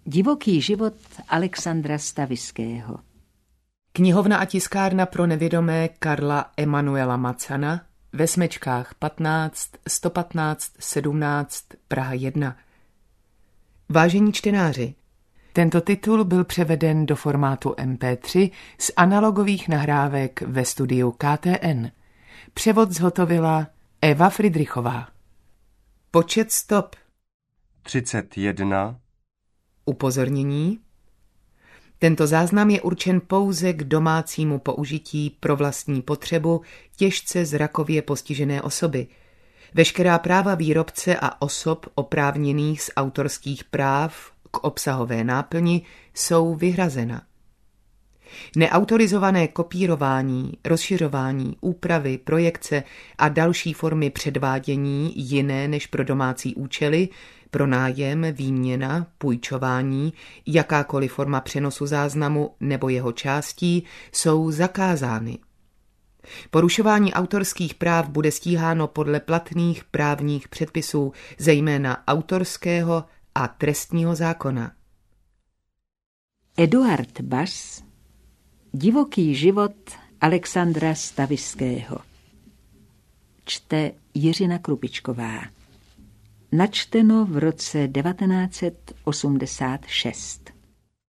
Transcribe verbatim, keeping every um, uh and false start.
Divoký život Alexandra Staviského. Knihovna a tiskárna pro nevědomé Karla Emanuela Macana ve Smečkách patnáct, sto patnáct, sedmnáct, Praha jedna. Vážení čtenáři, tento titul byl převeden do formátu em pé tři z analogových nahrávek ve studiu K T N. Převod zhotovila Eva Fridrichová. Počet stop třicet jedna. Upozornění. Tento záznam je určen pouze k domácímu použití pro vlastní potřebu těžce zrakově postižené osoby. Veškerá práva výrobce a osob oprávněných z autorských práv k obsahové náplni jsou vyhrazena. Neautorizované kopírování, rozšiřování, úpravy, projekce a další formy předvádění jiné než pro domácí účely, pronájem, výměna, půjčování, jakákoliv forma přenosu záznamu nebo jeho částí jsou zakázány. Porušování autorských práv bude stíháno podle platných právních předpisů, zejména autorského a trestního zákona. Eduard Bass, Divoký život Alexandra Staviského. Čte Jiřina Krupičková. Načteno v roce devatenáct set osmdesát šest.